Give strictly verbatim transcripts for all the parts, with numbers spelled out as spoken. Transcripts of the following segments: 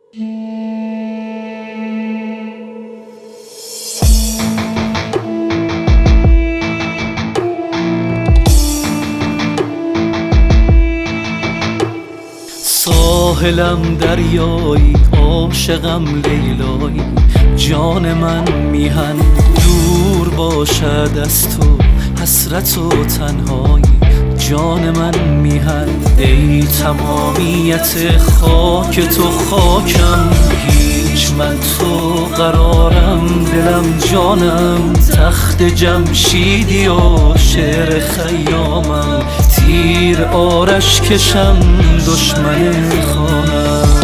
ساحلم دریایی، عاشقم لیلایی، جان من میهن دور باشد از تو، حسرت و تنهایی. جان من میهن ای تمامیت خاک تو خاکم، هیچ من تو قرارم، دلم جانم، تخت جمشیدی و شعر خیامم، تیر آرش کشم دشمن خانم.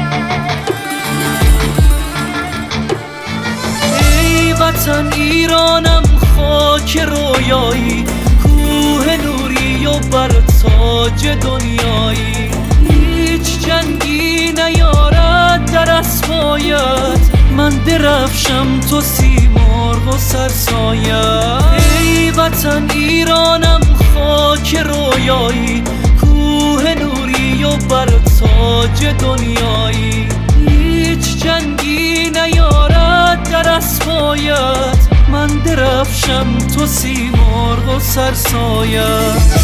ای وطن ایرانم خاک رویایی، کوه نوری و بر تاج دنیایی، هیچ جنگی نیارد در اسبایت، من درفشم تو سیمرغ و سرسایت. ای وطن ایرانم خاک رویایی، کوه نوری و بر تاج دنیایی، هیچ جنگی نیارد در اسبایت، من درفشم تو سیمرغ و سرسایت.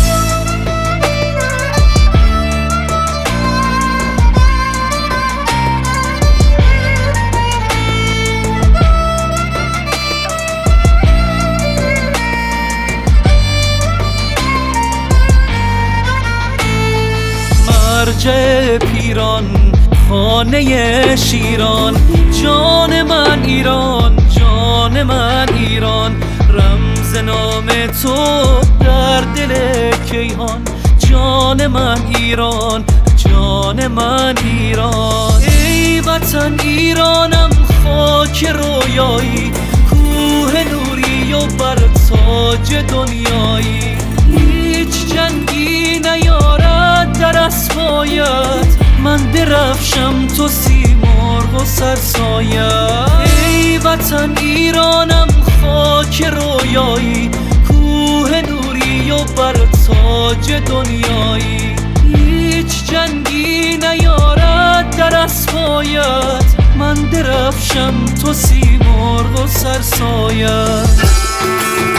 مرجع پیران، خانه شیران، جان من ایران، جان من ایران، رمز نام تو در دل کیهان. جان من ایران، جان من ایران. ای وطن ایرانم خاک رویایی، کوه نوری و بر تاج دنیایی، هیچ جنگی نیارد در اسبایت، من درفشم تو سیمرغ و سرسایت. ای وطن ایرانم خاک رویایی، کوه نوری و بر تاج دنیایی، هیچ جنگی نیارد در اسبایت، من درفشم تو سیمرغ و سرسایت.